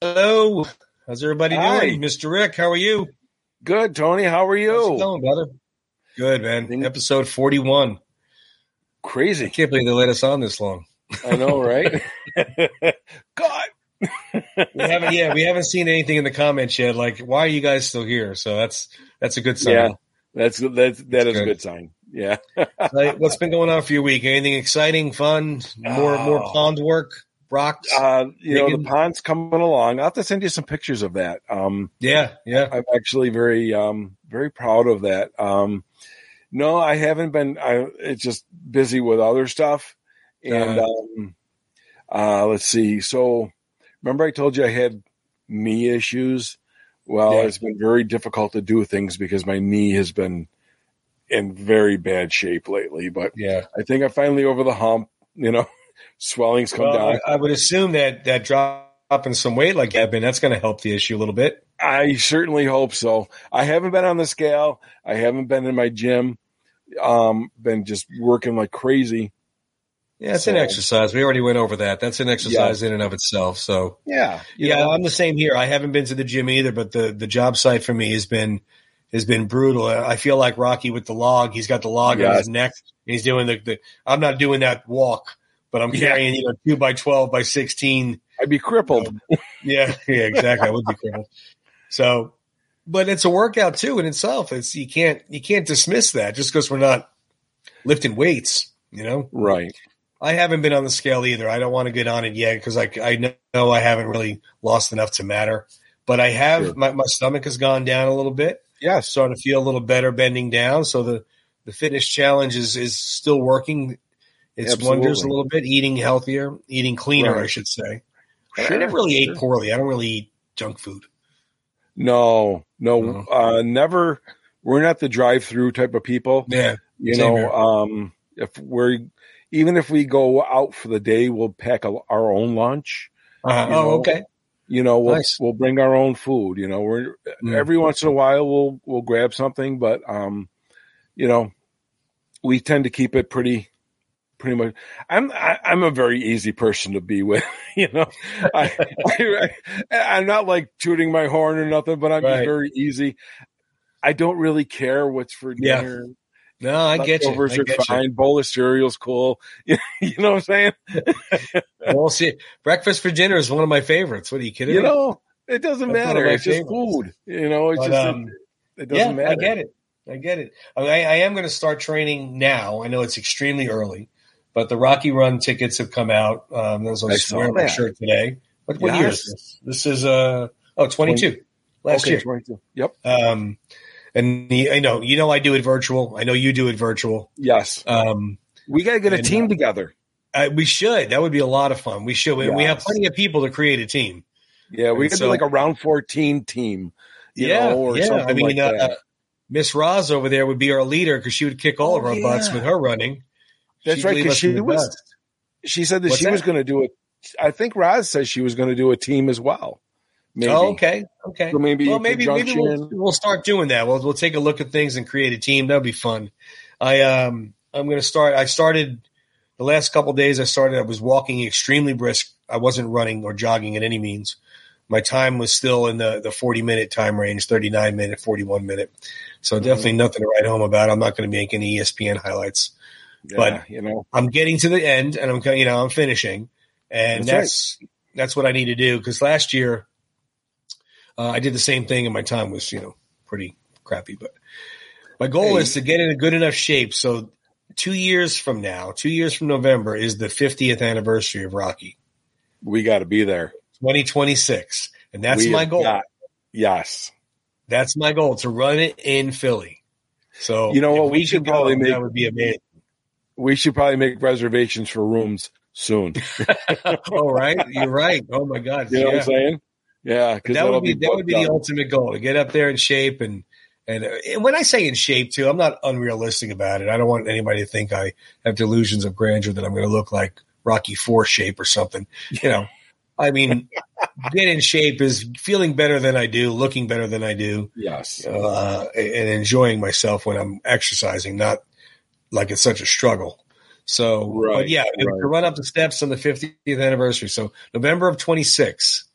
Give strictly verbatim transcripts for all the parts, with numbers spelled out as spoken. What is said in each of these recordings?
Hello. How's everybody Hi. doing? Mister Rick, how are you? Good, Tony. How are you? How's it going, brother? Good, man. Thing- Episode forty-one. I Crazy. can't believe they let us on this long. I know, right? God. We haven't, yeah, we haven't seen anything in the comments yet. Like, why are you guys still here? So that's that's a good sign. Yeah, that's that's that That's is good. a good sign. Yeah. Like, what's been going on for your week? Anything exciting, fun, more Oh. more pond work, rocks? Uh, you know, Digging? the pond's coming along. I'll have to send you some pictures of that. Um, Yeah, yeah. I'm actually very um very proud of that. Um, no, I haven't been. I it's just busy with other stuff, and Uh, um, uh, let's see. So, remember I told you I had knee issues. Well, Yeah. it's been very difficult to do things because my knee has been in very bad shape lately. But yeah. I think I'm finally over the hump. You know, swelling's come Well, down. I, I would assume that that dropping some weight like that, man, that's going to help the issue a little bit. I certainly hope so. I haven't been on the scale. I haven't been in my gym. Um, been just working like crazy. Yeah, it's So- an exercise. We already went over that. That's an exercise in and of itself. So, Yeah, you yeah, know. I'm the same here. I haven't been to the gym either, but the, the job site for me has been has been brutal. I feel like Rocky with the log. He's got the log on Yes. his neck. And he's doing the, the. I'm not doing that walk, but I'm Yeah. carrying you know two by twelve by sixteen. I'd be crippled. Yeah, yeah, exactly. I would be crippled. So, but it's a workout too in itself. It's you can't you can't dismiss that just because we're not lifting weights. You know. Right. I haven't been on the scale either. I don't want to get on it yet because I, I know I haven't really lost enough to matter. But I have Sure. my, my stomach has gone down a little bit. Yes. Starting to feel a little better bending down. So the, the fitness challenge is, is still working its Absolutely. wonders a little bit. Eating healthier, eating cleaner, Right. I should say. I- Sure, I never really sure. ate poorly. I don't really eat junk food. No, no, No. uh, never. We're not the drive-through type of people. Yeah. You same know, here. um, if we're even if we go out for the day, we'll pack a, our own lunch. Uh, you oh, know, okay. You know, we'll Nice. we'll bring our own food. You know, we're Mm. every once in a while we'll we'll grab something, but um, you know, we tend to keep it pretty. Pretty much, I'm I, I'm a very easy person to be with. You know, I, I I'm not like tooting my horn or nothing, but I'm Right. just very easy. I don't really care what's for Yeah. dinner. No, I get you. Leftovers I are get you. fine. Bowl of cereal's cool. You know what I'm saying? Well, see, breakfast for dinner is one of my favorites. What are you kidding You me? know, it doesn't That's one of matter. my It's just favorites. food. You know, it's But, just um, it, it doesn't yeah, matter. I get it. I get it. I, I I am going to start training now. I know it's extremely early, but the Rocky Run tickets have come out. Um, those I I was saw wearing my that. shirt today. What, what year is Yes. this? This is uh oh twenty-two last Okay, year. twenty-two. Yep. Um, and the, I know you know I do it virtual. I know you do it virtual. Yes. Um, We got to get a and, team uh, together. I, we should. That would be a lot of fun. We should. We, we have Yes. plenty of people to create a team. Yeah, we and could so- do like a round fourteen team. You yeah, know, or yeah. something I mean, like that. uh, Miss Roz over there would be our leader because she would kick all Oh, of our butts yeah. with her running. That's She'd right, leave 'cause us she in the was- dust. She said that What's she was that? going to do it. I think Roz says she was going to do a team as well. Maybe. Oh, okay, okay. So maybe well, in maybe maybe we'll, conjunction- we'll start doing that. We'll we'll take a look at things and create a team. That'll be fun. I um I'm going to start. I started the last couple of days. I started. I was walking extremely brisk. I wasn't running or jogging at any means. My time was still in the the forty minute time range, thirty-nine minute, forty-one minute. So Mm-hmm. definitely nothing to write home about. I'm not going to make any E S P N highlights. Yeah, but- you know, I'm getting to the end, and I'm you know I'm finishing, and That's that's that's, what I need to do because last year uh, I did the same thing, and my time was you know pretty crappy. But my goal Hey. is to get in a good enough shape. So two years from now, two years from November is the fiftieth anniversary of Rocky, we got to be there. twenty twenty-six, and that's We my have goal. got- yes. That's my goal to run it in Philly. So You know if what, we we should could go, probably make- that would be amazing. We should probably make reservations for rooms soon. Oh, right, you're right. Oh my God, You know yeah. what I'm saying? Yeah, because that that'll would be, that would be booked the up. ultimate goal to get up there in shape and and, and when I say in shape too, I'm not unrealistic about it. I don't want anybody to think I have delusions of grandeur that I'm going to look like Rocky Four shape or something. You know, I mean, get in shape is feeling better than I do, looking better than I do, Yes. uh, and enjoying myself when I'm exercising, not like it's such a struggle. So, Right, but yeah, right. to run up the steps on the fiftieth anniversary. So November of twenty-six.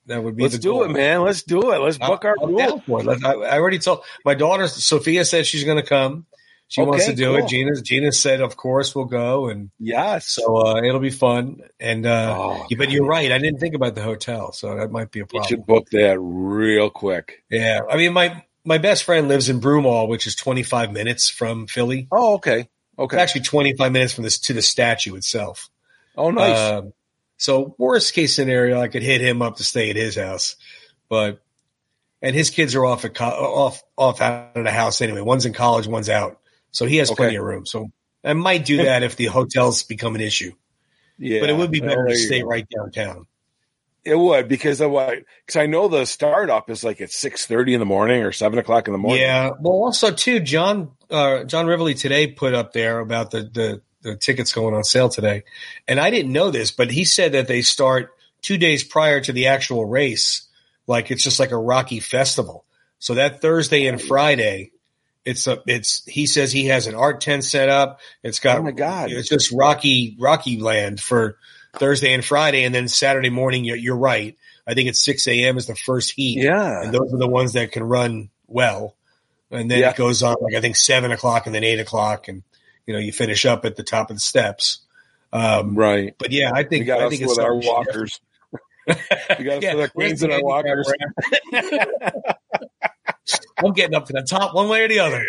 That would be Let's the do goal. it, man. Let's do it. Let's book our I'm tour. down for it. Let's- I, I already told my daughter, Sophia said she's going to come. She Okay, wants to do cool. it. Gina, Gina said, of course, we'll go. And Yes. so uh, it'll be fun. And uh, Oh, yeah, but you're right. I didn't think about the hotel, so that might be a You problem. should book that real quick. Yeah, I mean, my my best friend lives in Broomall, which is twenty-five minutes from Philly. Oh, okay. It's Okay. actually twenty-five minutes from this to the statue itself. Oh, nice. Um, so worst case scenario, I could hit him up to stay at his house, but and his kids are off at co- off off out of the house anyway. One's in college, one's out, so he has Okay. plenty of room. So I might do that if the hotels become an issue, yeah. but it would be Well, better there to you stay go. right downtown. It would because of what? Because I know the startup is like at six thirty in the morning or seven o'clock in the morning. Yeah. Well, also too, John uh, John Rivoli today put up there about the, the the tickets going on sale today, and I didn't know this, but he said that they start two days prior to the actual race, like it's just like a Rocky festival. So that Thursday and Friday, it's a it's. He says he has an art tent set up. It's got Oh my God. it's just Rocky Rocky Land for Thursday and Friday, and then Saturday morning. You're, you're right. I think it's six a.m. is the first heat. Yeah. And those are the ones that can run well. And then Yeah. it goes on like I think seven o'clock and then eight o'clock, and you know you finish up at the top of the steps. Um, Right. But yeah, I We think got I us think it's with our something we should walkers. definitely- We got us Yeah, with our where's queens the and our walkers. handicap ramp? I'm getting up to the top one way or the other.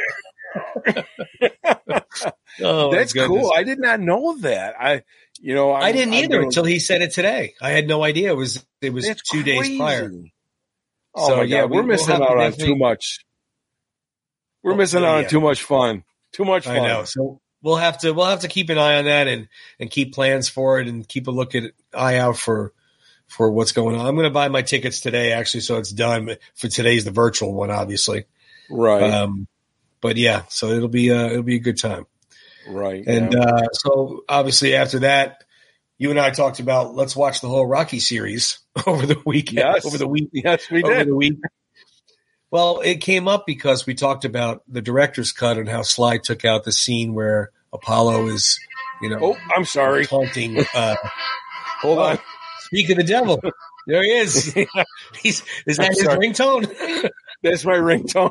Oh, my That's goodness. cool. I did not know that. I, you know, I'm, I didn't I'm either gonna- until he said it today. I had no idea it was it was That's two days crazy. prior. Oh So, my yeah, God, we- we're we'll missing have to out on definitely- too much. We're Oh, missing out on yeah. too much fun. Too much fun. I know. So we'll have to we'll have to keep an eye on that and and keep plans for it and keep a look at eye out for for what's going on. I'm going to buy my tickets today actually, so it's done. For today's the virtual one, obviously. Right. Um, but yeah, so it'll be uh, it'll be a good time. right. And yeah. uh, so obviously after that, you and I talked about let's watch the whole Rocky series over the weekend. Yes. Over the week. yes, we over did. the week. Well, it came up because we talked about the director's cut and how Sly took out the scene where Apollo is, you know, Oh, I'm sorry. taunting. Uh, Hold on. speak of the devil. There he is. He's is that I'm his sorry. ringtone? That's my ringtone.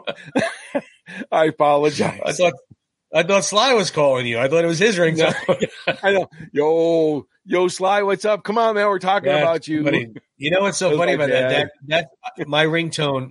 I apologize. I thought I thought Sly was calling you. I thought it was his ringtone. I know. Yo, yo, Sly, what's up? Come on, man. We're talking That's about you. funny. You know what's so That's funny my about that? dad. That that my ringtone.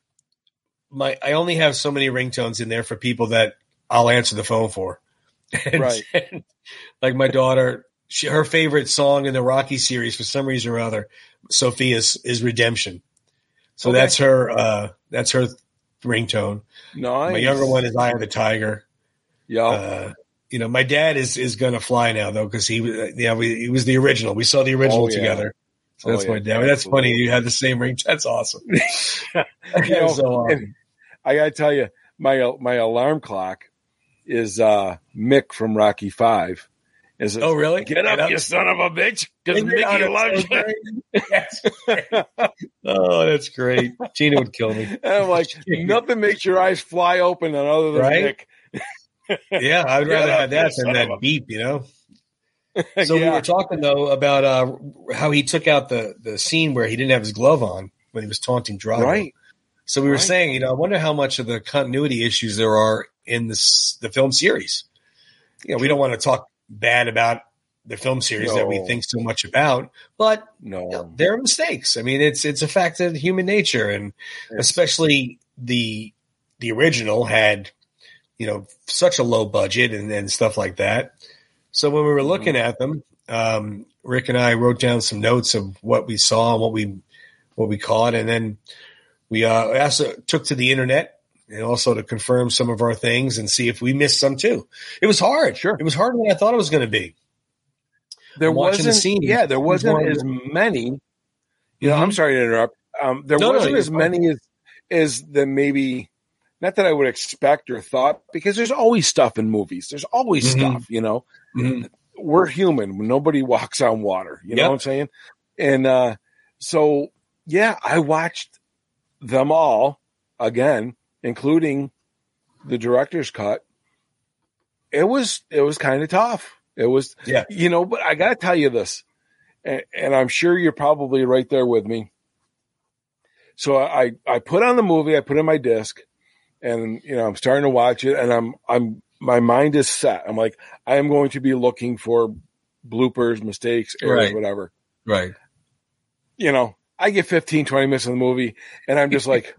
My I only have so many ringtones in there for people that I'll answer the phone for. And, Right. and, like my daughter, she, her favorite song in the Rocky series for some reason or other, Sophia's is Redemption. So Okay. that's her. Uh, that's her ringtone. Nice. My younger one is Eye of the Tiger. Yeah. Uh, you know, my dad is is gonna fly now though because he was yeah we, he was the original. We saw the original Oh, yeah. together. So Oh, that's yeah, my dad. That's funny. absolutely. You had the same ring. That's awesome. You know, so awesome. and I gotta tell you, my my alarm clock is uh, Mick from Rocky Five. Is it, Oh, really? Get up, you son of a bitch! Because Mickey loves you. That's great. Oh, that's great. Gina would kill me. And I'm like, nothing makes your eyes fly open than other than Right? Mick. Yeah, I'd Get rather up, have that you than son of that a- beep, you know? So we Yeah. were talking, though, about uh, how he took out the, the scene where he didn't have his glove on when he was taunting Drago. Right. So we were Right. saying, you know, I wonder how much of the continuity issues there are in this the film series. You know, we don't want to talk bad about the film series that we No. think so much about, but No. you know, there are mistakes. I mean, it's it's a fact of human nature, and Yes. especially the the original had, you know, such a low budget and, and stuff like that. So when we were looking at them, um, Rick and I wrote down some notes of what we saw and what we what we caught, and then we uh, also took to the internet and also to confirm some of our things and see if we missed some too. It was hard. Sure. It was harder than I thought it was going to be. There Watching the wasn't, scene, yeah, there it was wasn't one of as many. You know, Mhm. I'm sorry to interrupt. Um, there No, no, wasn't you're as fine. many as as the maybe, not that I would expect or thought, because there's always stuff in movies. There's always Mhm. stuff. You know, Mhm. we're human. Nobody walks on water. You know Yep. what I'm saying? And uh, so, yeah, I watched them all again, including the director's cut. It was it was kind of tough. It was, Yeah. you know, but I got to tell you this, and, and I'm sure you're probably right there with me. So I, I put on the movie, I put in my disc, and you know, I'm starting to watch it, and I'm I'm my mind is set. I'm like, I am going to be looking for bloopers, mistakes, errors, Right. whatever. Right. You know, I get fifteen, twenty minutes in the movie, and I'm just like,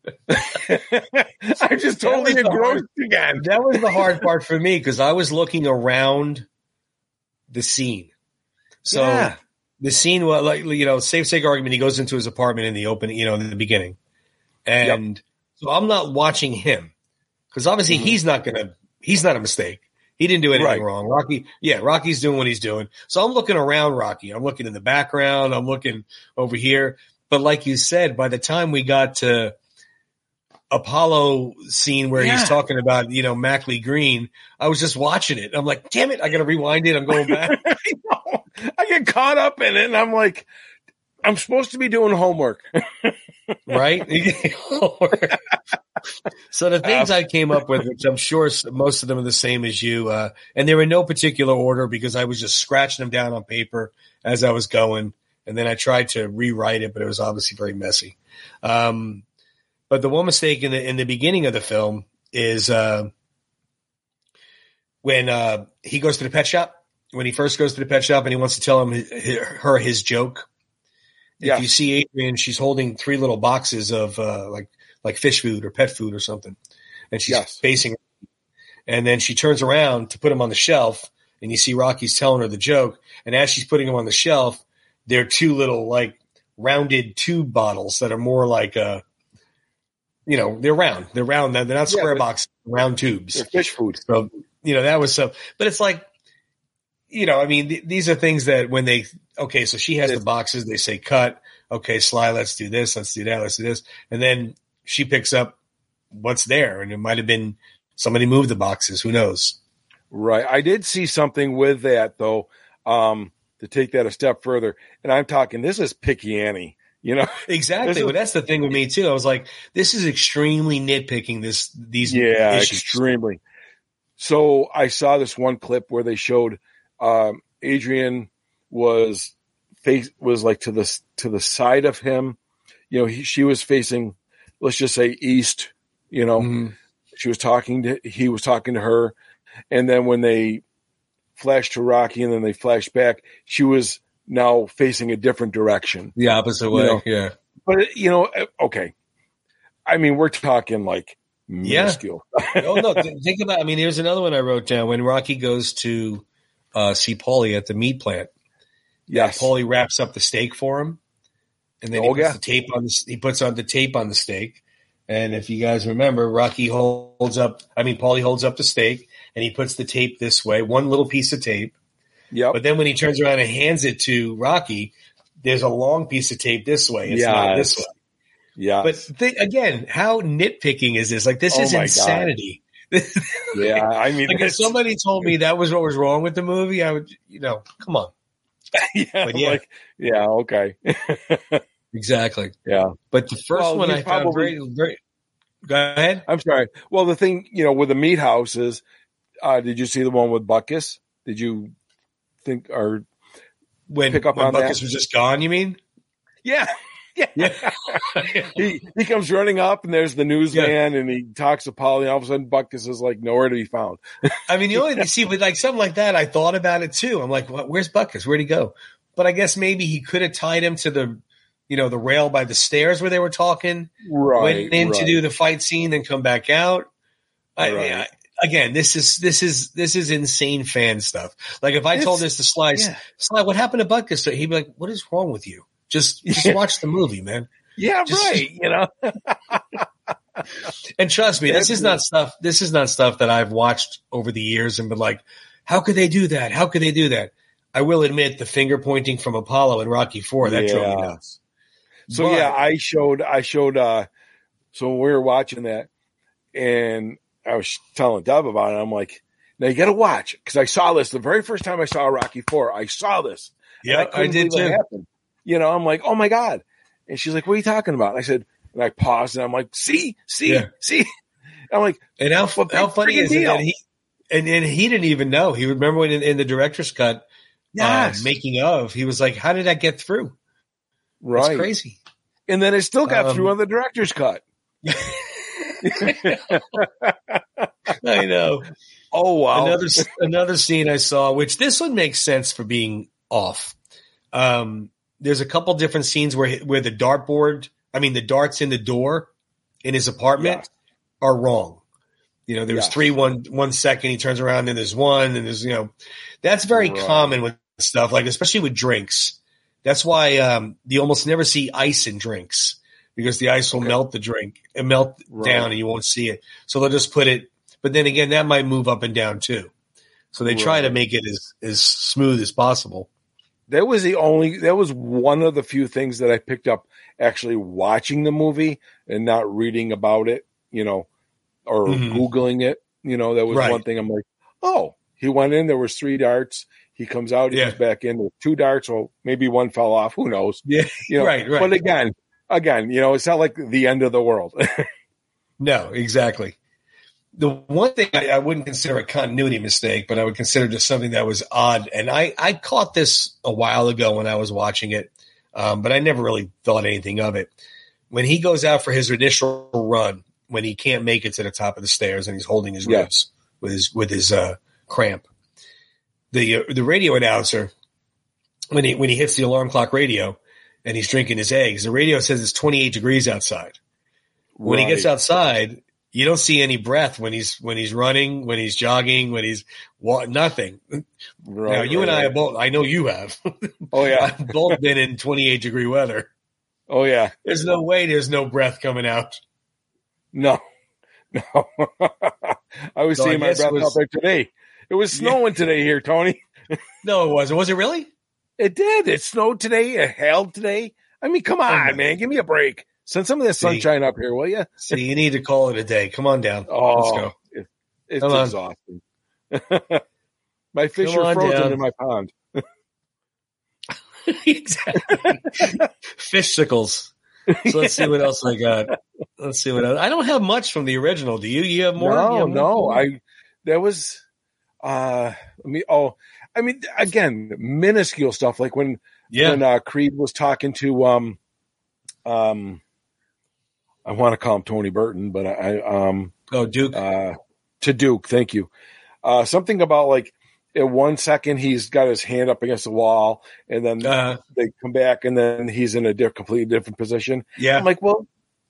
I'm just totally engrossed again. That was the hard part for me because I was looking around the scene. So Yeah. the scene was like, you know, safe sake argument, he goes into his apartment in the opening, you know, in the beginning. And yep. so I'm not watching him because obviously mm-hmm. he's not going to, he's not a mistake. He didn't do anything right. wrong. Rocky, yeah, Rocky's doing what he's doing. So I'm looking around Rocky. I'm looking in the background. I'm looking over here. But like you said, by the time we got to Apollo scene where yeah. he's talking about, you know, Mackley Green, I was just watching it. I'm like, damn it, I got to rewind it. I'm going back. I know. I get caught up in it, and I'm like, I'm supposed to be doing homework. Right? So the things I came up with, which I'm sure most of them are the same as you, uh, and they were in no particular order because I was just scratching them down on paper as I was going, and then I tried to rewrite it, but it was obviously very messy. Um, but the one mistake in the in the beginning of the film is uh, when uh, he goes to the pet shop. When he first goes to the pet shop and he wants to tell him his, her his joke. If you see Adrian, she's holding three little boxes of uh, like like fish food or pet food or something, and she's yes. facing. And then she turns around to put them on the shelf, and you see Rocky's telling her the joke. And as she's putting them on the shelf, they're two little like rounded tube bottles that are more like uh, you know, they're round. They're round. They're not square yeah, box, round tubes. They're fish food. So you know that was so. But it's like. You know, I mean, th- these are things that when they, okay, so she has the boxes, they say cut. Okay, Sly, let's do this. Let's do that. Let's do this. And then she picks up what's there. And it might have been somebody moved the boxes. Who knows? Right. I did see something with that, though, um, to take that a step further. And I'm talking, this is Picky Annie, you know? Exactly. Well, that's the thing with me, too. I was like, this is extremely nitpicking this, these yeah, issues. Extremely. So I saw this one clip where they showed Um, Adrian was face was like to the to the side of him, you know. He, she was facing, let's just say east. You know, mm-hmm. she was talking to he was talking to her, and then when they flashed to Rocky and then they flashed back, she was now facing a different direction, the opposite way. You know? Yeah, but you know, okay. I mean, we're talking like minuscule. Yeah. Oh no, think about. I mean, here's another one I wrote down when Rocky goes to. Uh, see Paulie at the meat plant. Yes, Paulie wraps up the steak for him, and then oh, he puts yeah. the tape on the. He puts on the tape on the steak, and if you guys remember, Rocky holds up. I mean, Paulie holds up the steak, and he puts the tape this way, one little piece of tape. Yep. But then when he turns around and hands it to Rocky, there's a long piece of tape this way. It's yes. not this way. Yeah. But th- again, how nitpicking is this? Like this oh is insanity. Yeah, I mean, like if somebody told me that was what was wrong with the movie, I would, you know, come on. yeah, but yeah, like, yeah, okay, exactly. Yeah, but the first well, one I probably, found very, very. Go ahead. I'm sorry. Well, the thing, you know, with the meat house is, uh, did you see the one with Butkus? Did you think or when pick up when on Butkus that? was just gone? You mean? Yeah. Yeah. yeah. he he comes running up and there's the newsman yeah. and he talks to Paulie and all of a sudden Butkus is like nowhere to be found. I mean, you only see with like something like that, I thought about it too. I'm like, well, where's Butkus? Where'd he go? But I guess maybe he could have tied him to the, you know, the rail by the stairs where they were talking. Right. Went in right. to do the fight scene and come back out. I, right. I, again, this is this is this is insane fan stuff. Like if I it's, told this to Sly, yeah. Sly, what happened to Butkus? He'd be like, what is wrong with you? Just, just watch the movie, man. Yeah, just, right. You know, and trust me, this is not stuff. This is not stuff that I've watched over the years and been like, "How could they do that? How could they do that?" I will admit, the finger pointing from Apollo in Rocky Four that yeah. drove me nuts. So but, yeah, I showed, I showed. uh So we were watching that, and I was telling Deb about it. I'm like, "Now you got to watch," because I saw this the very first time I saw Rocky Four. I saw this. Yeah, I, I did too. Happened. You know, I'm like, oh my God. And she's like, what are you talking about? And I said, and I paused and I'm like, see, see, yeah. see. I'm like, and how, how funny is it that he, and, and he didn't even know. He remember when in, in the director's cut, yes. uh, making of, he was like, how did that get through? Right. It's crazy. and then it still got Um, through on the director's cut. I know. Oh wow! Another another scene I saw, which this one makes sense for being off. Um, there's a couple different scenes where where the dartboard, I mean the darts in the door in his apartment Yes. are wrong. You know, there was Yes. three one one second. He turns around and there's one, and there's you know, that's very Right. common with stuff like, especially with drinks. That's why um, you almost never see ice in drinks because the ice will Okay. melt the drink and melt Right. down, and you won't see it. So they'll just put it. But then again, that might move up and down too. So they try to Right. make it as as smooth as possible. That was the only. That was one of the few things that I picked up actually watching the movie and not reading about it. You know, or Mhm. Googling it. You know, that was Right. one thing. I'm like, oh, he went in. There was three darts. He comes out. He Yeah. comes back in with two darts. Well, maybe one fell off. Who knows? Yeah, You know, right, right. But again, again, you know, it's not like the end of the world. No, exactly. The one thing I, I wouldn't consider a continuity mistake, but I would consider just something that was odd. And I, I caught this a while ago when I was watching it, um, but I never really thought anything of it. When he goes out for his initial run, when he can't make it to the top of the stairs and he's holding his Yeah. ribs with his with his uh, cramp, the uh, the radio announcer when he when he hits the alarm clock radio and he's drinking his eggs, the radio says it's twenty-eight degrees outside. When he gets Right. outside, you don't see any breath when he's when he's running, when he's jogging, when he's wa- nothing. Right, now you right, and I right. have both. I know you have. Oh yeah. I've both been in twenty-eight degree weather. Oh yeah. There's no way there's no breath coming out. No, no. I was So I seeing my guess it breath was- out there today. It was snowing today here, Tony. No, it wasn't. Was it really? It did. It snowed today. It hailed today. I mean, come on, Oh. man. Give me a break. Send some of this See. sunshine up here, will you? So you need to call it a day. Come on down. Oh, Let's go. it- it's Come on. exhausting. My fish Come are on frozen down. in my pond. Exactly. Fish sickles. So let's see what else I got. Let's see what else. I don't have much from the original. Do you? You have more? You No, have no. more? I there was. Uh, I mean, oh, I mean, again, minuscule stuff like when Yeah. when uh, Creed was talking to um um I want to call him Tony Burton, but I um Oh, Duke. uh to Duke, thank you. Uh something about like in one second he's got his hand up against the wall and then Uh, they come back and then he's in a diff- completely different position. yeah. I'm like, well,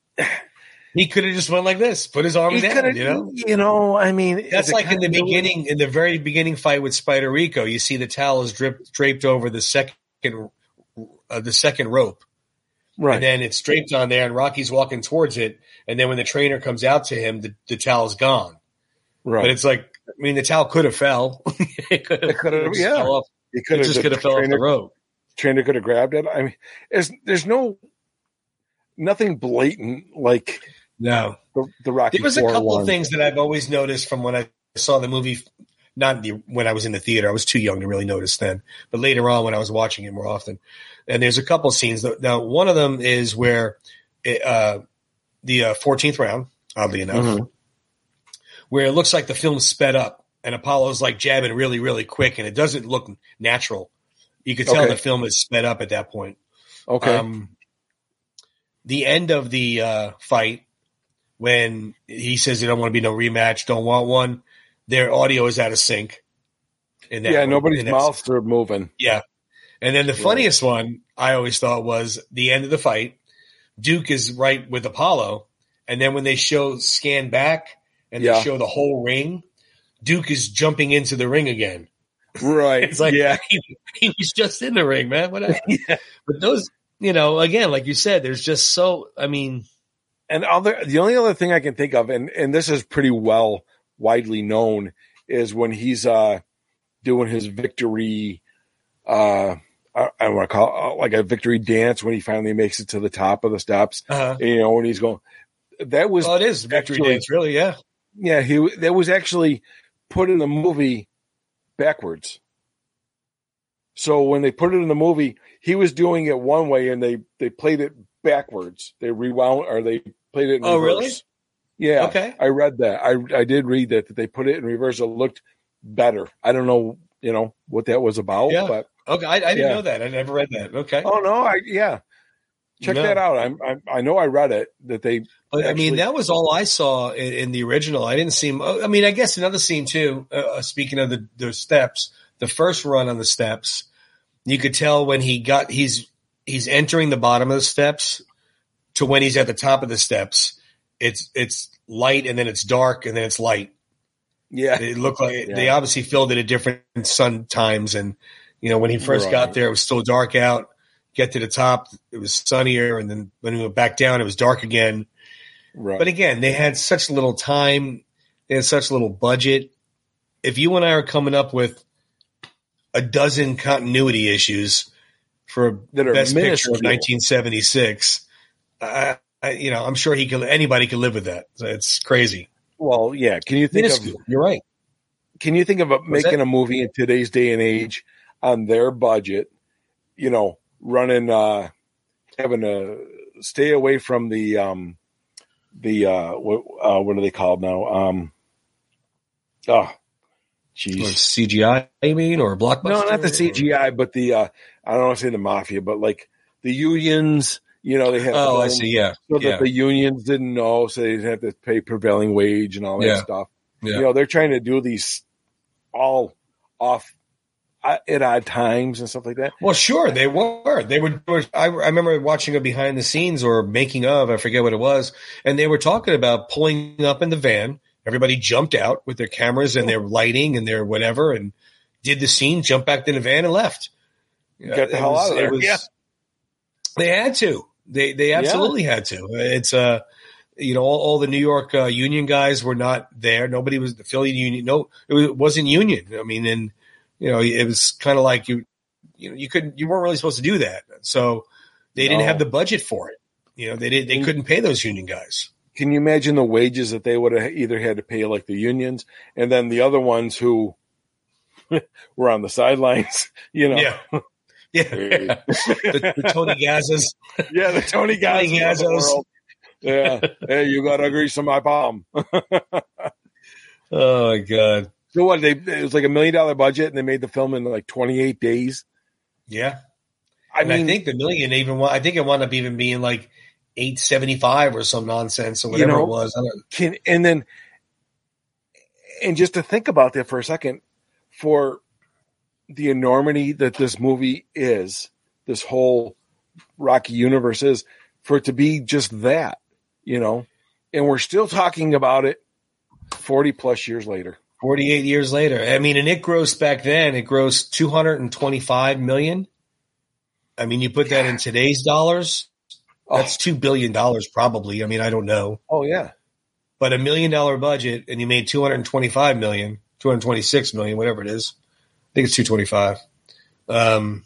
He could have just went like this, put his arm he down, could you know? you know, I mean, That's is it like in the continuity? beginning, in the very beginning fight with Spider Rico. You see the towel is drip, draped over the second, uh, the second rope, Right. and then it's draped on there, and Rocky's walking towards it, and then when the trainer comes out to him, the, the towel's gone. right. But it's like, I mean, the towel could have fell. it could have, It could have, just yeah. fell off. He It could have just could have fell off the trainer, rope. trainer could have grabbed it. I mean, there's there's no nothing blatant like No, the, the Rocky there was a Four couple one. of things that I've always noticed from when I saw the movie. Not the, when I was in the theater, I was too young to really notice then. But later on, when I was watching it more often, and there's a couple of scenes. That, now, one of them is where it, uh, the uh, fourteenth round, oddly enough, Mhm. where it looks like the film sped up, and Apollo's like jabbing really, really quick, and it doesn't look natural. You could tell Okay. the film is sped up at that point. Okay. Um, the end of the uh, fight, when he says they don't want to be no rematch, don't want one, their audio is out of sync. In that yeah, one- nobody's in that- mouths are moving. Yeah. And then the Right. funniest one I always thought was the end of the fight. Duke is right with Apollo. And then when they show scan back and Yeah. they show the whole ring, Duke is jumping into the ring again. Right. It's like, yeah. he, he was just in the ring, man. What happened? Yeah. But those, you know, again, like you said, there's just so, I mean, And other the only other thing I can think of, and, and this is pretty well widely known, is when he's uh, doing his victory. Uh, I, I want to call it like a victory dance when he finally makes it to the top of the steps. uh, You know, when he's going. That was well, it is victory actually- dance, really, yeah. yeah. He that was actually put in the movie backwards. So when they put it in the movie, he was doing it one way, and they they played it backwards. They rewound or they played it in Oh, reverse. really? Yeah. Okay. I read that. I I did read that that they put it in reverse. It looked better. I don't know, you know, what that was about, Yeah. but Okay. I, I didn't Yeah. know that. I never read that. Okay. oh no, I yeah. Check No. that out. I'm, I'm, I know I read it that they. But actually, I mean, that was all I saw in, in the original. I didn't see him. I mean, I guess another scene too. Uh, speaking of the, the steps, the first run on the steps, you could tell when he got he's he's entering the bottom of the steps to when he's at the top of the steps. It's it's light and then it's dark and then it's light. Yeah, it looked like yeah. they obviously filmed it at different sun times. And you know, when he first right. got there, it was still dark out. Get to the top, it was sunnier, and then when we went back down, it was dark again. Right. But again, they had such little time, they had such little budget. If you and I are coming up with a dozen continuity issues for that are Best Picture minuscule. of nineteen seventy-six, I, I, you know, I'm sure he could. Anybody could live with that. It's crazy. Well, yeah. Can you think Minuscule. of? You're right. Can you think of a, making that? a movie in today's day and age on their budget? You know, running, uh, having to stay away from the, um, the uh, what, uh, what are they called now? Um, oh, geez. C G I, I mean, or Blockbuster? No, not the C G I, but the uh, I don't want to say the mafia, but like the unions. You know, they have. Oh, I films see. Yeah, so yeah. that the unions didn't know, so they didn't have to pay prevailing wage and all that Yeah. stuff. Yeah. You know, they're trying to do these all off uh, at odd times and stuff like that. Well, sure, they were. They were. I, I remember watching a behind the scenes or making of. I forget what it was, and they were talking about pulling up in the van. Everybody jumped out with their cameras and their lighting and their whatever, and did the scene, jumped back in the van, and left. Get the hell was, out of there. It was, Yeah. They had to. They they absolutely yeah. had to. It's uh, you know, all, all the New York uh, union guys were not there. Nobody was the Philly union. No, it, was, it wasn't union. I mean, and you know, it was kind of like you, you know, you couldn't, you weren't really supposed to do that. So they didn't No. have the budget for it. You know, they did. They couldn't pay those union guys. Can you imagine the wages that they would have either had to pay, like the unions, and then the other ones who were on the sidelines? You know. Yeah. Yeah, the, the Tony Gazzas. Yeah, the Tony Tony Gazzas. of the Gazzos. world. Yeah, hey, you got to grease my palm. Oh my god! So what? They it was like a million dollar budget, and they made the film in like twenty eight days. Yeah, I and mean, I think the million even. I think it wound up even being like eight seventy five or some nonsense or whatever you know, it was. I don't, can and then and just to think about that for a second, for the enormity that this movie is, this whole Rocky universe is, for it to be just that, you know, and we're still talking about it forty plus years later. forty-eight years later. I mean, and it grossed back then, it grossed two hundred twenty-five million. I mean, you put that in today's dollars, that's oh. two billion dollars probably. I mean, I don't know. Oh yeah. But a million dollar budget and you made two hundred twenty-five million, two hundred twenty-six million, whatever it is. I think it's two twenty-five. Um,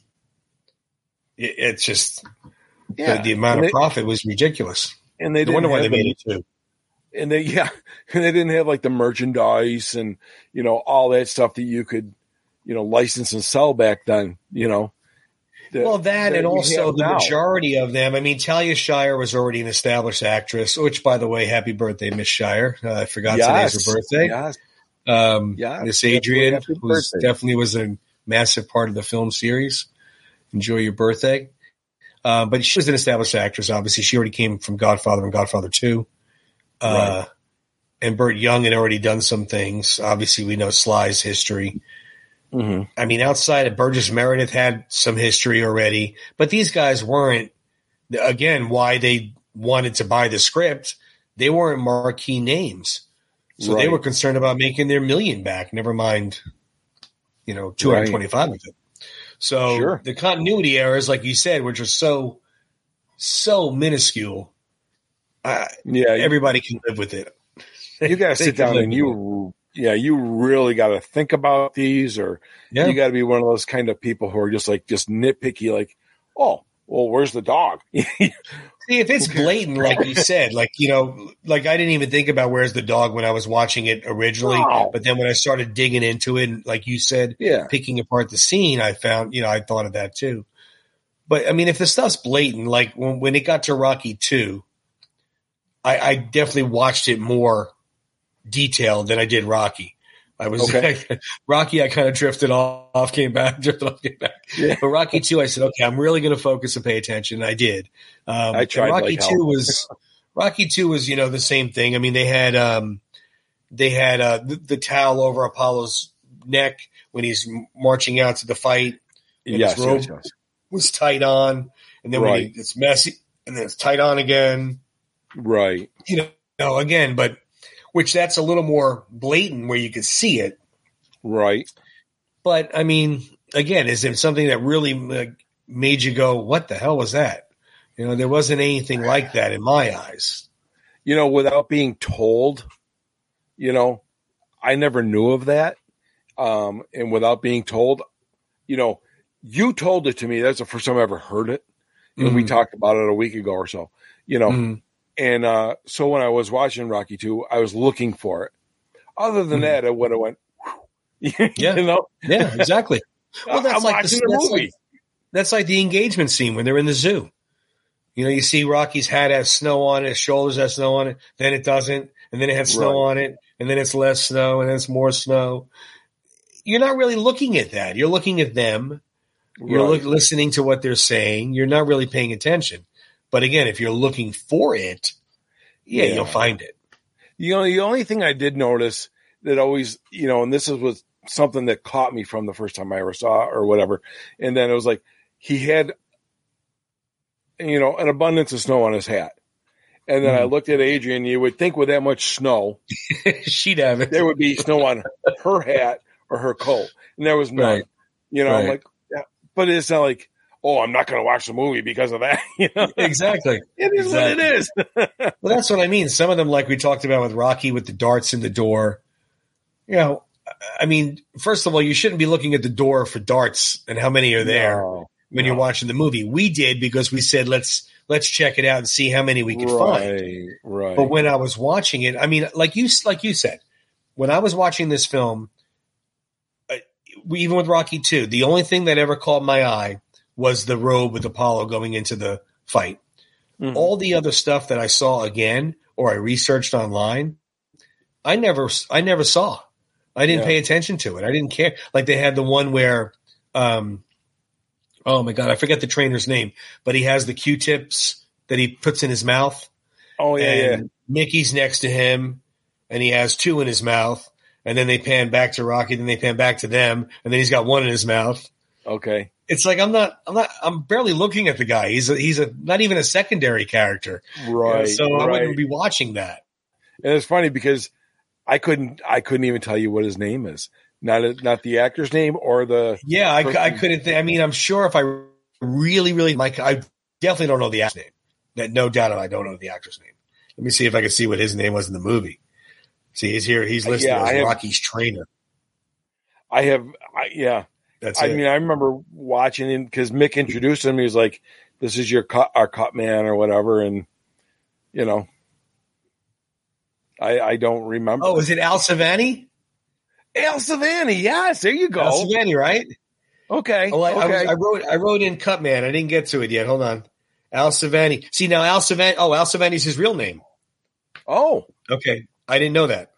it, it's just yeah. the, the amount and of they, profit was ridiculous. And they no didn't wonder why they the, made it too. And they yeah, and they didn't have like the merchandise and you know all that stuff that you could you know license and sell back then. You know. The, well, that, that and also the now. majority of them. I mean, Talia Shire was already an established actress. Which, by the way, happy birthday, Miss Shire! Uh, I forgot yes. today's her birthday. Yes. Um, yeah, Miss Adrian, who definitely was a massive part of the film series. Enjoy your birthday. Uh, but she was an established actress. Obviously, she already came from Godfather and Godfather Two. Uh, right. And Burt Young had already done some things. Obviously, we know Sly's history. Mm-hmm. I mean, outside of Burgess Meredith had some history already, but these guys weren't. Again, why they wanted to buy the script? They weren't marquee names. So right. they were concerned about making their million back. Never mind, you know, two hundred twenty-five right. of it. So sure. the continuity errors, like you said, which are so, so minuscule. Uh, yeah, everybody can live with it. You got to sit down and you, yeah, you really got to think about these, or yeah. you got to be one of those kind of people who are just like just nitpicky, like, oh, well, where's the dog? See, if it's blatant, like you said, like, you know, like I didn't even think about where's the dog when I was watching it originally. Wow. But then when I started digging into it, and like you said, yeah. picking apart the scene, I found, you know, I thought of that too. But I mean, if the stuff's blatant, like when, when it got to Rocky two, I, I definitely watched it more detailed than I did Rocky. I was Okay. Rocky. I kind of drifted off, came back, drifted off, came back. Yeah. But Rocky two, I said, okay, I'm really going to focus and pay attention. And I did. Um, I tried and Rocky like two hell. was Rocky two was you know the same thing. I mean, they had um, they had uh, the, the towel over Apollo's neck when he's marching out to the fight. And Yes, his robe yes, yes. was tight on, and then when Right. he, it's messy, and then it's tight on again. Right. You know, no, again, but which that's a little more blatant where you could see it. Right. But I mean, again, is it something that really uh, made you go, "What the hell was that?" You know, there wasn't anything like that in my eyes. You know, without being told, you know, I never knew of that. Um, and without being told, you know, you told it to me. That's the first time I ever heard it. And Mm-hmm. we talked about it a week ago or so, you know. Mm-hmm. And uh, so when I was watching Rocky two, I was looking for it. Other than Mhm. that, I would have went, you Yeah. know, Yeah, exactly. Well, that's I'm like watching the, the that's movie. like that's like the engagement scene when they're in the zoo. You know, you see Rocky's hat has snow on it, his shoulders have snow on it, then it doesn't, and then it has snow Right. on it, and then it's less snow, and then it's more snow. You're not really looking at that. You're looking at them. You're Right. look, listening to what they're saying. You're not really paying attention. But again, if you're looking for it, yeah, Yeah. you'll find it. You know, the only thing I did notice that always, you know, and this is, was something that caught me from the first time I ever saw it or whatever. And then it was like, he had, you know, an abundance of snow on his hat. And then I Mhm. looked at Adrian, you would think with that much snow, She'd have it. there would be snow on her hat or her coat. And there was none. Right. You know, I'm Right. like, yeah. But it's not like, oh, I'm not going to watch the movie because of that. You know? Exactly. It is Exactly. what it is. Well, that's what I mean. Some of them, like we talked about with Rocky with the darts in the door, you know, I mean, first of all, you shouldn't be looking at the door for darts and how many are there No, when no. you're watching the movie. We did because we said, let's, let's check it out and see how many we could find. Right, right. But when I was watching it, I mean, like you, like you said, when I was watching this film, uh, we, even with Rocky two, the only thing that ever caught my eye was the robe with Apollo going into the fight. Mhm. All the other stuff that I saw again or I researched online, I never, I never saw. I didn't Yeah. pay attention to it. I didn't care. Like they had the one where, um, oh my God, I forget the trainer's name, but he has the Q-tips that he puts in his mouth. Oh, yeah, and yeah. Mickey's next to him, and he has two in his mouth. And then they pan back to Rocky, then they pan back to them, and then he's got one in his mouth. Okay. It's like I'm not, I'm not, I'm barely looking at the guy. He's a, he's a not even a secondary character, you know, Right. so I right. wouldn't be watching that. And it's funny because I couldn't, I couldn't even tell you what his name is. Not, not the actor's name or the. Yeah, I, person. I couldn't. Th- I mean, I'm sure if I really, really, Mike, I definitely don't know the actor's name. That no doubt, I don't know the actor's name. Let me see if I can see what his name was in the movie. See, he's here. He's listed Yeah, I as have- Rocky's trainer. I have, I, yeah. That's I it. mean, I remember watching him because Mick introduced him. He was like, "This is your cut, our cut man, or whatever," and you know, I, I don't remember. Oh, is it Al Savani? Al Savani. Yes, there you go. Al Savani, right? Okay. Oh, I, I, okay. was, I wrote. I wrote in Cutman. I didn't get to it yet. Hold on. Al Savani. See now, Al Savani. Oh, Al Savani's his real name. oh, Okay, I didn't know that.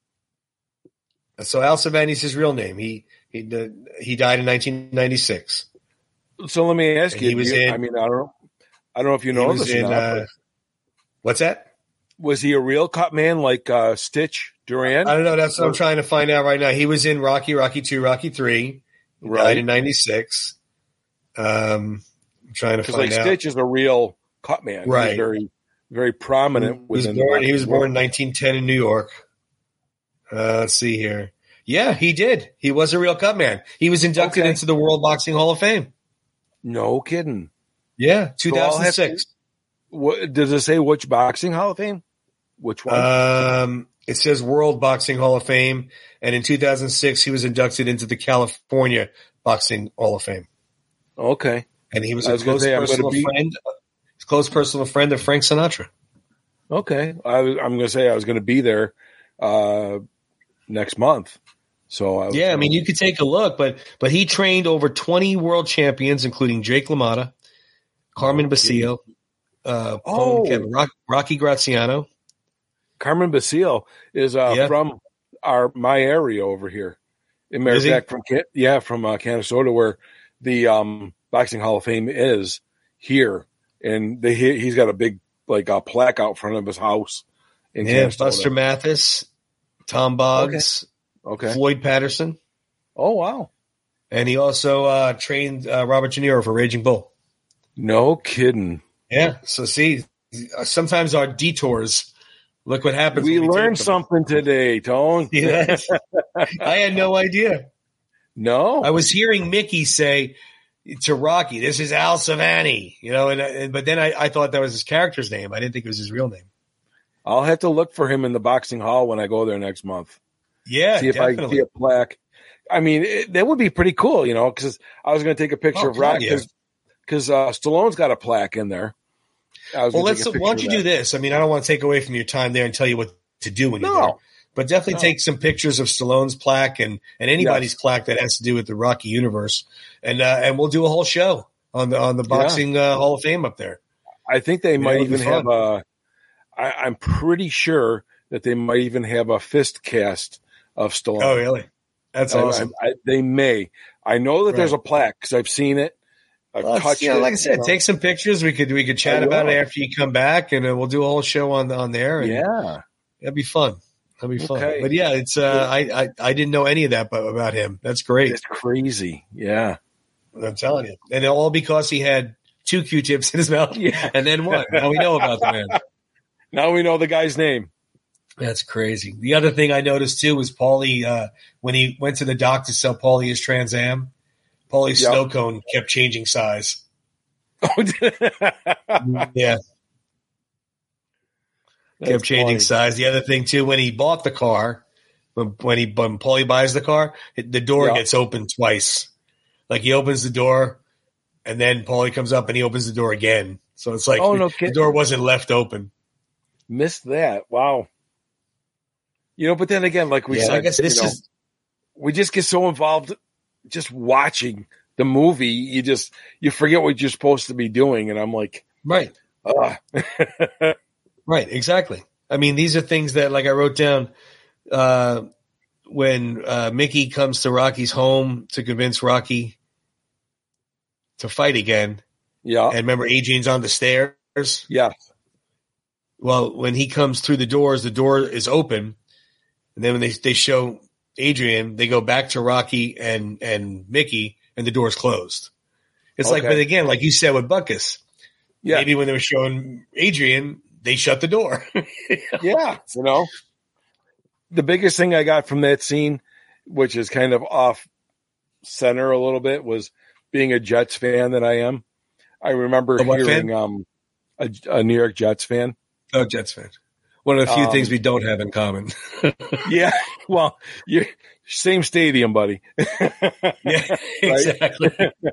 So Al Savani's his real name. He he the, he died in nineteen ninety-six. so let me ask And you. he was do you- in- I mean, I don't know. I don't know if you He know was this or in. not, Uh, but what's that? was he a real cut man like uh, Stitch Duran? I don't know. That's what I'm trying to find out right now. He was in Rocky, Rocky two, Rocky three. He Right. died in ninety-six. Um, I'm trying to Because find like out. Stitch is a real cut man. Right. He's very, very prominent. He was within born. the He was boxing born world. in nineteen ten in New York. Uh, let's see here. Yeah, he did. He was a real cut man. He was inducted Okay. into the World Boxing Hall of Fame. No kidding. Yeah, two So I'll thousand have six. What does it say? Which boxing Hall of Fame? Which one? Um, it says World Boxing Hall of Fame, and in two thousand six, he was inducted into the California Boxing Hall of Fame. okay. And he was I a was gonna close say, I'm gonna personal be- friend, close personal friend of Frank Sinatra. Okay. I was, I'm going to say I was going to be there uh, next month. So I was, Yeah, I mean, you could take a look, but but he trained over twenty world champions, including Jake LaMotta, Carmen Basile, uh, Oh. Kevin, Rock, Rocky Graziano. Carmen Basile is uh, Yeah. from our my area over here. In matter Is of he? fact, from Ca- yeah, from uh, Canastota, where the um, Boxing Hall of Fame is here, and they he, he's got a big like a plaque out front of his house in Yeah, Canastota. Buster Mathis, Tom Boggs, Okay. Floyd Patterson, Oh wow. and he also uh, trained uh, Robert De Niro for Raging Bull. No kidding. Yeah. So see, sometimes our detours. Look what happens. We when we learned take them. something today, Tone. Yeah. I had no idea. No. I was hearing Mickey say to Rocky, "This is Al Savani," you know, and, and but then I, I thought that was his character's name. I didn't think it was his real name. I'll have to look for him in the boxing hall when I go there next month. Yeah, See if I can definitely. see a plaque. I mean, it, that would be pretty cool, you know, because I was going to take a picture Oh, of Rock God, yeah. because because uh, Stallone's got a plaque in there. I was Well, gonna let's. take a Why don't picture you of do that. this? I mean, I don't want to take away from your time there and tell you what to do when you're No. there, but definitely No. take some pictures of Stallone's plaque and and anybody's Yes. plaque that has to do with the Rocky universe, and uh, and we'll do a whole show on the on the boxing uh, Hall of Fame up there. I think they Yeah, might it would be even have fun. a. I, I'm pretty sure that they might even have a fist cast of Stallone. Oh, really? That's I- awesome. I, I, they may. I know that there's a Right. plaque because I've seen it. I've Well, it's- touched you know, it. like I said, you know. take some pictures. We could we could chat I about will. it after you come back, and uh, we'll do a whole show on on there. And Yeah. that'd be fun. That'd be fun. Okay. But yeah, it's uh, I, I I didn't know any of that but about him. That's great. It's crazy. Yeah. I'm telling you, and all because he had two Q-tips in his mouth, Yeah. and then one. Now we know about the man. Now we know the guy's name. That's crazy. The other thing I noticed too was Paulie uh, when he went to the doc to sell Paulie his Trans Am. Paulie's Yep. snow cone kept changing size. Oh, Yeah, That's kept changing funny. size. The other thing too, when he bought the car, when, when he when Paulie buys the car, it, the door Yeah. gets opened twice. Like he opens the door, and then Paulie comes up and he opens the door again. So it's like Oh, no the kidding. door wasn't left open. Missed that. Wow. You know, but then again, like we Yeah, said, I guess this you know, is we just get so involved just watching the movie. You just you forget what you're supposed to be doing, and I'm like, right. ugh. Right, exactly. I mean, these are things that, like I wrote down, uh, when uh, Mickey comes to Rocky's home to convince Rocky to fight again. yeah, And remember, Adrian's on the stairs. yeah, Well, when he comes through the doors, the door is open. And then when they, they show Adrian, they go back to Rocky and, and Mickey, and the door's closed. It's like, Okay. but again, like you said with Buckus, yeah, maybe when they were showing Adrian, they shut the door. yeah. You know, the biggest thing I got from that scene, which is kind of off center a little bit, was being a Jets fan that I am. I remember A what hearing fan? um a, a New York Jets fan. Oh, Jets fan. One of the few Um, things we don't have in common. Yeah, well, you same stadium, buddy. Yeah, exactly.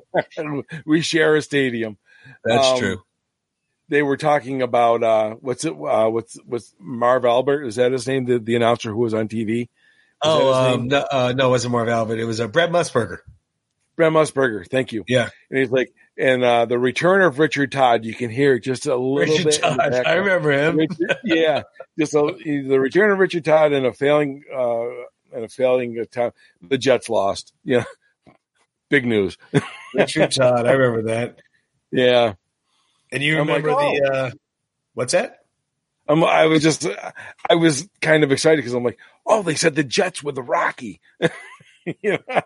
We share a stadium. That's Um, true. They were talking about uh, what's it? Uh, what's what's Marv Albert? Is that his name? The, the announcer who was on T V. Is that his Oh, name? um, no, uh, no, it wasn't Marv Albert. It was uh, Brett Musburger. Brent Musburger. Thank you. Yeah, And he's like, and uh, the return of Richard Todd. You can hear just a little Richard bit. in the Todd. I background. remember him. Richard, yeah, just a, the return of Richard Todd and a failing uh, and a failing attempt. The Jets lost. Yeah, big news. Richard Todd. I remember that. Yeah, And you I'm like, remember oh. the uh, what's that? I'm, I was just, I was kind of excited because I'm like, oh, they said the Jets with the Rocky. You know?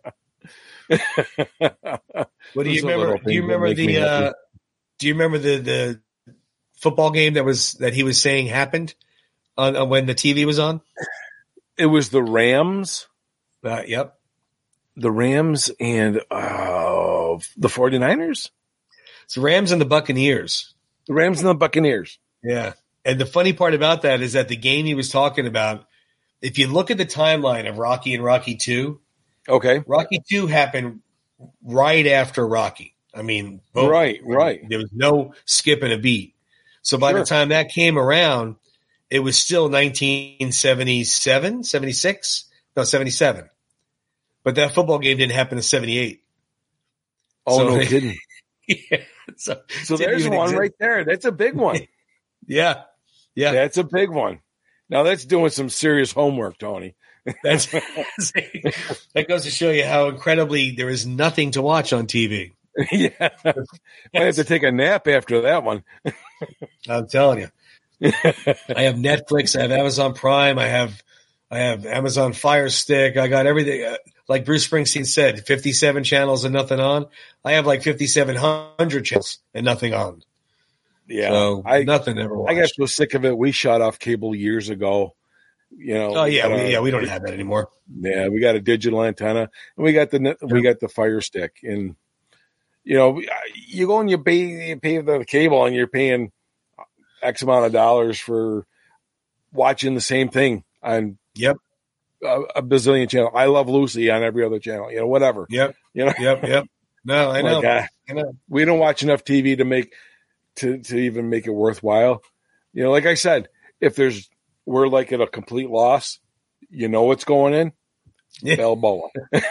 What do you Those are remember? little Do you things that remember make me the? happy. Uh, do you remember the the football game that was that he was saying happened on, on when the T V was on? It was the Rams, Uh, yep. the Rams and uh, the 49ers, It's the Rams and the Buccaneers. the Rams and the Buccaneers. Yeah. And the funny part about that is that the game he was talking about, if you look at the timeline of Rocky and Rocky two, Okay. Rocky two happened right after Rocky. I mean, boom. Right, right. There was no skipping a beat. So by Sure. the time that came around, it was still nineteen seventy-seven, seventy-six, no, seventy-seven. But that football game didn't happen in seventy-eight. Oh, So no they- kidding. Yeah. So, So didn't there's even one exist. right there. That's a big one. Yeah. Yeah. That's a big one. Now that's doing some serious homework, Tony. That's that goes to show you how incredibly there is nothing to watch on T V. Yeah, I have to take a nap after that one. I'm telling you, I have Netflix, I have Amazon Prime, I have I have Amazon Fire Stick, I got everything. Like Bruce Springsteen said, fifty-seven channels and nothing on. I have like fifty-seven hundred channels and nothing on. Yeah, so I, nothing ever watched. I got so sick of it. We shut off cable years ago. You know. Oh yeah, we, we, yeah, we don't have that anymore. Yeah, we got a digital antenna, and we got the we got the Fire Stick, and you know, you go and you pay you pay the cable, and you're paying X amount of dollars for watching the same thing on yep a, a bazillion channel. I Love Lucy on every other channel, you know, whatever. Yep, you know, yep, yep. No, I know. Like, uh, I know. We don't watch enough T V to make to to even make it worthwhile. You know, like I said, if there's we're like at a complete loss, you know what's going in? Yeah. Balboa.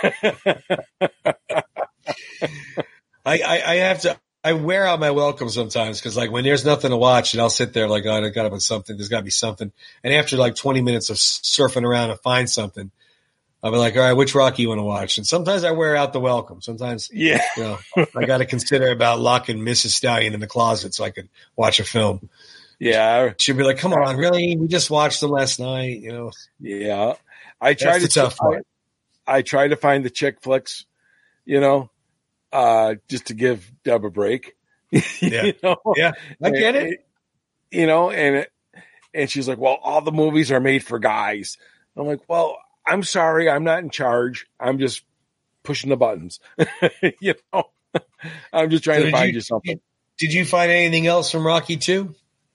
I, I, I have to, I wear out my welcome sometimes because like when there's nothing to watch and I'll sit there like, oh, I got to put something, there's got to be something. And after like twenty minutes of surfing around and find something, I'll be like, all right, which Rocky you want to watch? And sometimes I wear out the welcome. Sometimes, yeah, you know, I got to consider about locking Missus Stallion in the closet so I can watch a film. Yeah. She'll be like, come on, really? We just watched them last night, you know? Yeah. I try That's to, the tough part. I, I try to find the chick flicks, you know, uh, just to give Deb a break. Yeah. You know? Yeah. I get and, it. You know, and, it, and she's like, well, all the movies are made for guys. I'm like, well, I'm sorry. I'm not in charge. I'm just pushing the buttons. You know, I'm just trying so to find you, you something. Did you find anything else from Rocky two?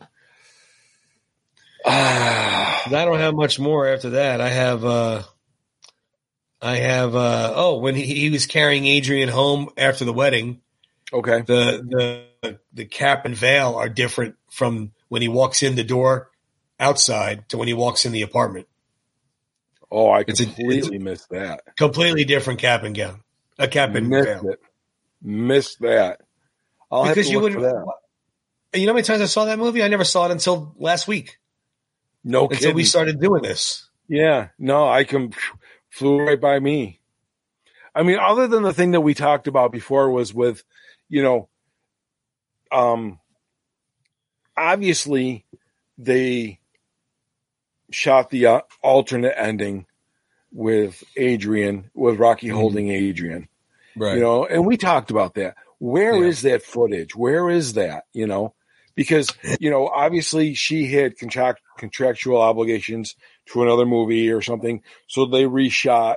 I don't have much more after that. I have, uh, I have, uh, oh, when he, he was carrying Adrian home after the wedding. Okay. The, the, the cap and veil are different from when he walks in the door outside to when he walks in the apartment. Oh, I it's completely a, missed that. Completely different cap and gown. A cap and missed veil. It. Missed that. I'll because have to you look wouldn't, for that. You know how many times I saw that movie? I never saw it until last week. No Until kidding. we started doing this. Yeah. No, I can flew right by me. I mean, other than the thing that we talked about before was with, you know, um, obviously they shot the uh, alternate ending with Adrian, with Rocky mm-hmm. holding Adrian. Right. You know, and we talked about that. Where yeah. is that footage? Where is that? You know, because, you know, obviously she had contract, contractual obligations to another movie or something. So they reshot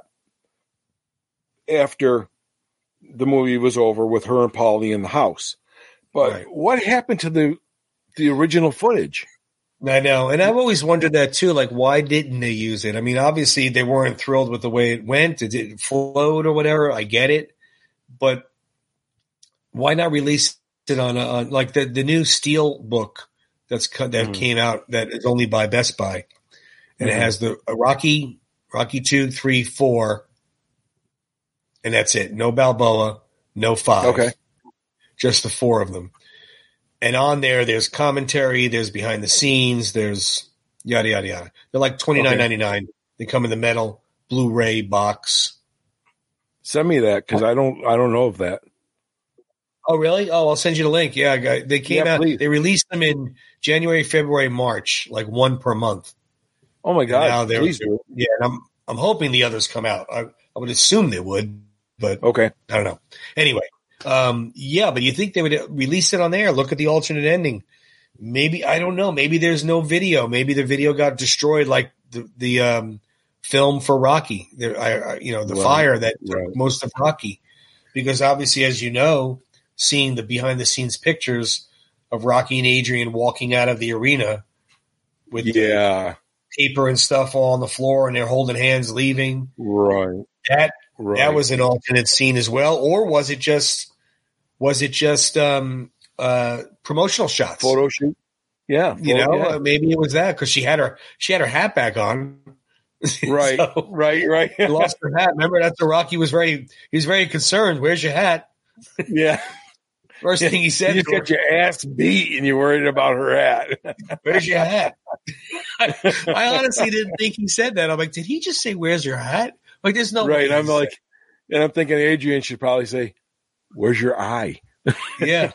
after the movie was over with her and Paulie in the house. But right. what happened to the the original footage? I know. And I've always wondered that too. Like, why didn't they use it? I mean, obviously they weren't thrilled with the way it went. It didn't float or whatever. I get it. But why not release it on, a, on like the, the new Steel book that's that mm-hmm. came out that is only by Best Buy, and mm-hmm. it has the uh, Rocky, Rocky two, three, four, and that's it. No Balboa, no five. Okay, just the four of them. And on there, there's commentary, there's behind the scenes, there's yada yada yada. They're like twenty-nine ninety-nine. Okay. They come in the metal Blu-ray box. Send me that because I don't I don't know of that. Oh, really? Oh, I'll send you the link. Yeah, they came yeah, out. Please. They released them in January, February, March, like one per month. Oh my God! Now please do. Yeah, and I'm I'm hoping the others come out. I, I would assume they would, but okay, I don't know. Anyway, um, yeah, but you think they would release it on there? Look at the alternate ending. Maybe I don't know. Maybe there's no video. Maybe the video got destroyed, like the the um, film for Rocky. There, I, I, you know, the right. fire that right. took most of Rocky, because obviously, as you know. Seeing the behind the scenes pictures of Rocky and Adrian walking out of the arena with yeah. paper and stuff all on the floor and they're holding hands leaving. Right. That right. that was an alternate scene as well. Or was it just was it just um, uh, promotional shots? Photo shoot. Yeah. You photo, know, yeah. uh, maybe it was that because she had her she had her hat back on. Right. so, right, right. She lost her hat. Remember that's the Rocky was very he was very concerned. Where's your hat? Yeah. First thing he said, you got your ass beat and you're worried about her hat. Where's your hat? I, I honestly didn't think he said that. I'm like, did he just say, "Where's your hat"? Like, there's no right. way. I'm like, and I'm thinking Adrian should probably say, "Where's your eye?" Yeah.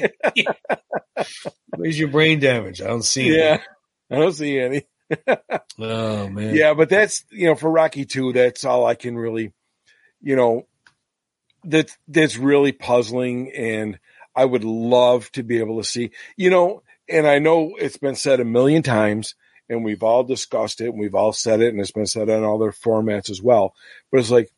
Where's your brain damage? I don't see it. Yeah, I don't see any. Oh man. Yeah, but that's, you know, for Rocky two, that's all I can really, you know, that that's really puzzling, and I would love to be able to see, you know, and I know it's been said a million times, and we've all discussed it, and we've all said it, and it's been said on all their formats as well. But it's like,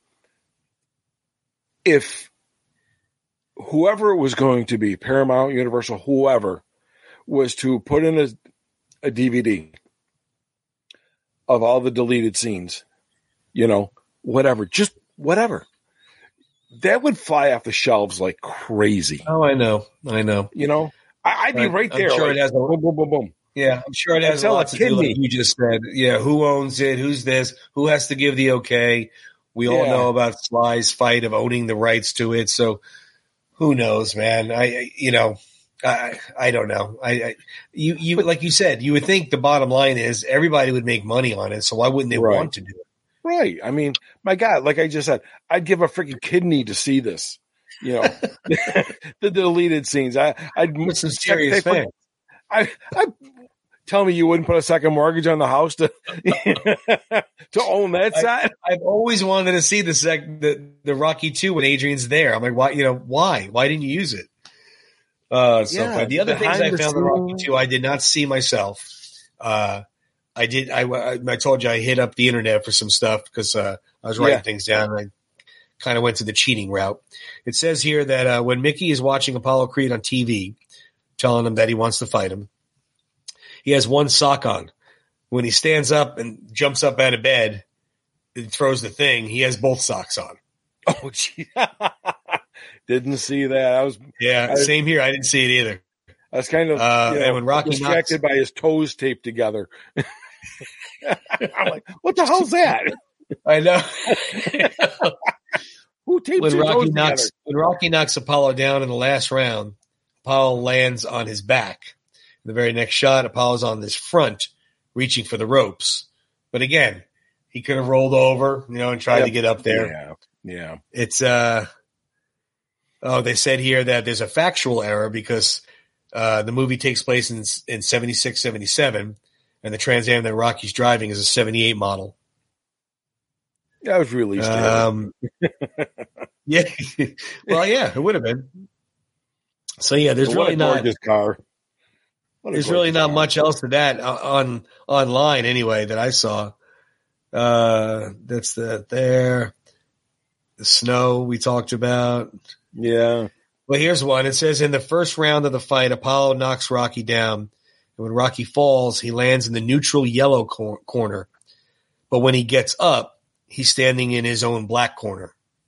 if whoever it was going to be, Paramount, Universal, whoever, was to put in a, a D V D of all the deleted scenes, you know, whatever, just whatever, that would fly off the shelves like crazy. Oh, I know. I know. You know, I, I'd be right I'm there. sure like, it has a, boom, boom, boom, boom. Yeah, I'm sure it has a lot to do, like you just said. Yeah, who owns it? Who's this? Who has to give the okay? We all Yeah. know about Sly's fight of owning the rights to it. So who knows, man? I, I you know, I, I don't know. I, I you, you, like you said, you would think the bottom line is everybody would make money on it. So why wouldn't they Right. want to do it? Right. I mean, my God, like I just said, I'd give a freaking kidney to see this. You know, the deleted scenes. I, I'd With some serious put, fans. I, I tell me you wouldn't put a second mortgage on the house to to own that side. I've always wanted to see the sec the, the Rocky two when Adrian's there. I'm like, why? You know, why? Why didn't you use it? Uh, so Yeah, fun. The other things behind I the found in Rocky scenes. two, I did not see myself. Uh, I did. I, I I told you I hit up the internet for some stuff because uh, I was writing Yeah. things down. And I kind of went to the cheating route. It says here that uh, when Mickey is watching Apollo Creed on T V, telling him that he wants to fight him, he has one sock on. When he stands up and jumps up out of bed and throws the thing, he has both socks on. Oh, gee. Didn't see that. I was Yeah, I- same here. I didn't see it either. I was kind of Uh, you know, and when Rocky distracted knocks- by his toes taped together. I'm like, what the hell's that? I know. Who taped when your Rocky toes knocks together? when Rocky knocks Apollo down in the last round, Apollo lands on his back. In the very next shot, Apollo's on his front, reaching for the ropes. But again, he could have rolled over, you know, and tried Yep. to get up there. Yeah, yeah. It's uh oh, they said here that there's a factual error because uh, the movie takes place in in seventy-six, seventy-seven, and the Trans Am that Rocky's driving is a seventy-eight model. That was released. Um, yeah, well, yeah, it would have been. So yeah, there's what really a not gorgeous car. What a there's really gorgeous not car. much else to that uh, on online anyway that I saw. Uh, that's the there, the snow we talked about. Yeah. Well, here's one. It says in the first round of the fight, Apollo knocks Rocky down. And when Rocky falls, he lands in the neutral yellow cor- corner. But when he gets up, he's standing in his own black corner.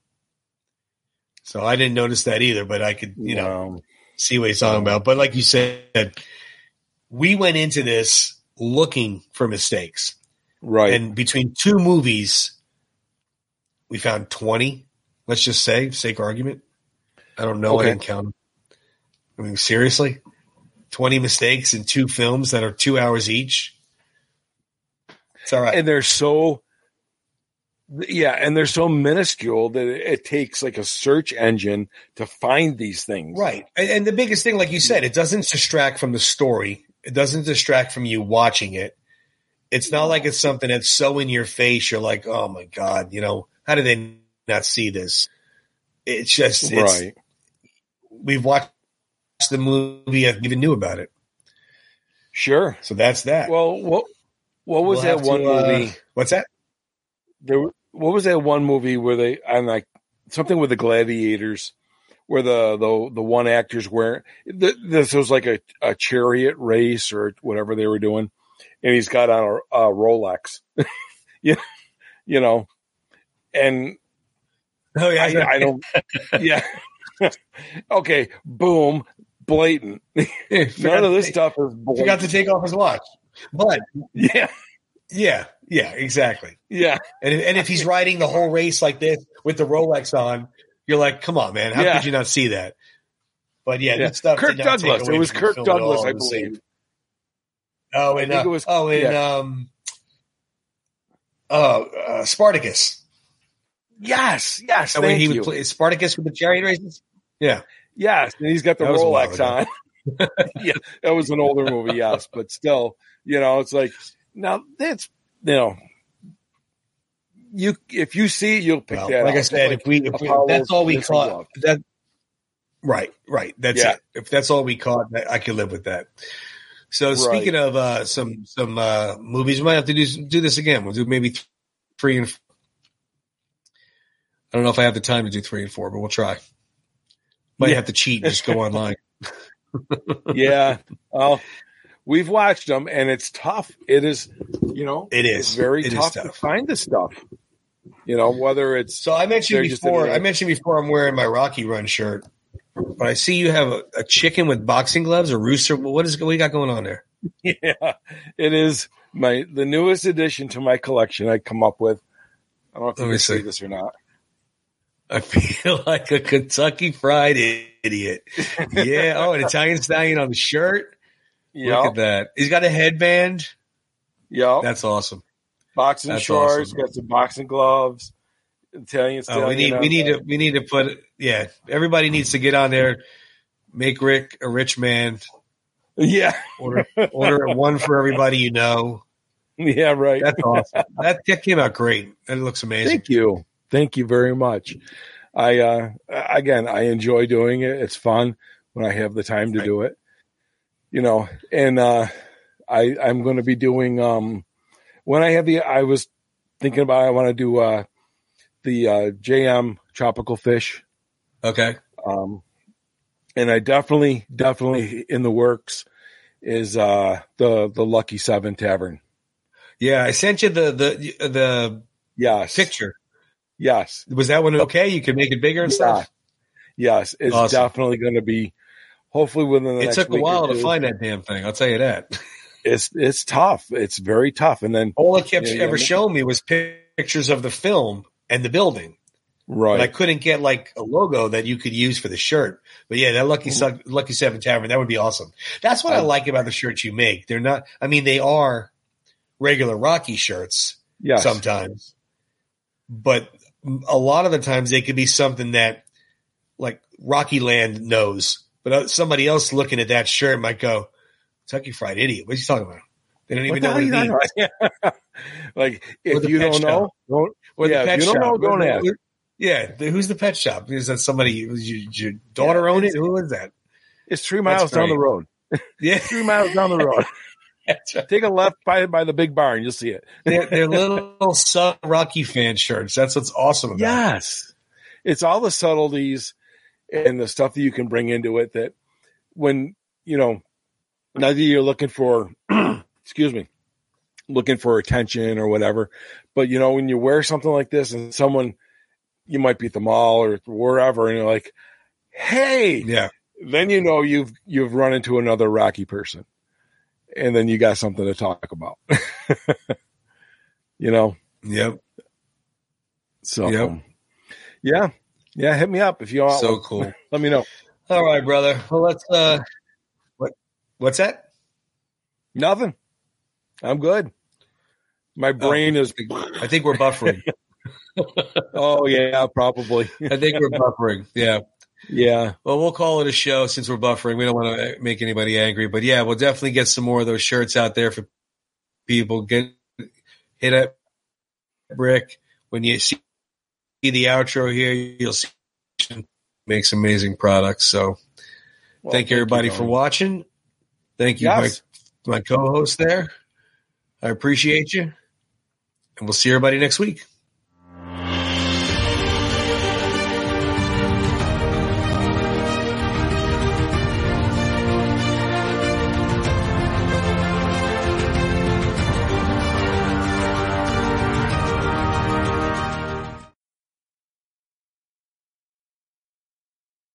So I didn't notice that either, but I could, you know, Wow. see what he's talking about. But like you said, we went into this looking for mistakes. Right. And between two movies, we found twenty, let's just say, sake of argument. I don't know. Okay. I didn't count them. I mean, seriously? twenty mistakes in two films that are two hours each? It's all right. and they're so yeah, and they're so minuscule that it, it takes like a search engine to find these things. Right. And, and the biggest thing, like you said, it doesn't distract from the story. It doesn't distract from you watching it. It's not like it's something that's so in your face. You're like, oh my God, you know, how did they not see this? It's just, it's, Right. we've watched the movie and even knew about it. Sure. So that's that. Well, what what was We'll that have one to, uh, movie? What's that? There, what was that one movie where they I'm like something with the gladiators, where the the the one actor's wearing the, this was like a, a chariot race or whatever they were doing, and he's got on a, a Rolex, you, you know, and Oh yeah, I, I don't, yeah, okay, boom, blatant. None of this stuff is blatant. Forgot to take off his watch, but Yeah, yeah, yeah, exactly. yeah, And if, and if he's riding the whole race like this with the Rolex on, you're like, come on, man, how Yeah. could you not see that? But yeah, yeah. that stuff. Kirk did not take Douglas. away It was from the Kirk film at Douglas, all. I It was- believe. Oh, I and think uh, it was. oh, and yeah. um, uh, uh, Spartacus. Yes, yes. That way Thank he you. would play Spartacus with the chariot races. Yeah, Yes, and he's got the that was a while Rolex ago. on. Yeah, that was an older movie, yes, but still, you know, it's like now that's you know, you if you see it, you'll pick Well, that. like out. I Just said, like if we, if we Apollo's that's all we missing caught, glove. that right, right. That's Yeah. it. If that's all we caught, I could live with that. So speaking Right. of uh, some some uh, movies, we might have to do do this again. We'll do maybe three and. I don't know if I have the time to do three and four, but we'll try. Might Yeah. have to cheat and just go online. Yeah. Well, we've watched them, and it's tough. It is, you know, It is it's very It is tough, tough. to find this stuff. You know, whether it's So I mentioned they're just before. in I a- mentioned before I'm wearing my Rocky Run shirt, but I see you have a, a chicken with boxing gloves, a rooster. What is what you got going on there? Yeah, it is my the newest addition to my collection. I come up with. I don't know if you Let me can see see. this or not. I feel like a Kentucky Fried Idiot. Yeah. Oh, an Italian stallion on the shirt. Yeah, Look at that. He's got a headband. yeah. That's awesome. Boxing That's shorts, awesome. got some boxing gloves. Italian Oh, we stallion. need on we need there. to we need to put yeah. Everybody needs to get on there. Make Rick a rich man. Yeah, Order order one for everybody you know. yeah, right. That's awesome. That that came out great. That looks amazing. Thank you. Thank you very much. I, uh, again, I enjoy doing it. It's fun when I have the time to Right. do it, you know, and, uh, I, I'm going to be doing, um, when I have the, I was thinking about, I want to do, uh, the, uh, J M tropical fish. Okay. Um, and I definitely, definitely in the works is, uh, the, the Lucky Seven Tavern. Yeah, I sent you the the the Yes. picture. Yes. Was that one okay? You could make it bigger and Yeah. stuff. Yes. It's Awesome. definitely going to be hopefully within the It next took a week while or to two. find that damn thing. I'll tell you that. It's, it's tough. It's very tough. And then, All it kept Yeah, ever yeah. showing me was pictures of the film and the building. right. But I couldn't get like a logo that you could use for the shirt. But yeah, that Lucky Su- Lucky Seven Tavern, that would be awesome. That's what I, I- like about the shirts you make. They're not. I mean, they are regular Rocky shirts yes. sometimes, but a lot of the times they could be something that like Rocky Land knows, but somebody else looking at that shirt might go, "Kentucky Fried Idiot. What are you talking about?" They don't even What know the what it hell means. you talking- Like, Or if the you pet don't shop. know, don't, Or yeah, the pet if you don't shop. know, don't Or- ask. or- Yeah, the, who's the pet shop? Is that somebody? Was your, your daughter Yeah, own it? it's- Who is that? It's three miles down great. the road. Yeah, Three miles down the road. that's right. Take a left by, by the big barn. You'll see it. They're, they're little sub Rocky fan shirts. That's what's awesome about it. Yes. It's all the subtleties and the stuff that you can bring into it that when, you know, now that you're looking for, excuse me, looking for attention or whatever, but you know, when you wear something like this and someone, you might be at the mall or wherever and you're like, hey, Yeah, then you know you've, you've run into another Rocky person and then you got something to talk about, you know? yep, So, Yep. um, yeah, yeah, hit me up if you want. so one. cool. Let me know. All right, brother. Well, let's. uh What? What's that? Nothing. I'm good. My brain is. I think we're buffering. Oh yeah, probably. I think we're buffering. Yeah. Yeah. Well, we'll call it a show since we're buffering. We don't want to make anybody angry, but yeah, we'll definitely get some more of those shirts out there for people. Get hit up Rick when you see the outro here. You'll see makes amazing products. So Well, thank you everybody for Tony. watching. Thank you, Yes. my, my co-host there. I appreciate you, and we'll see everybody next week.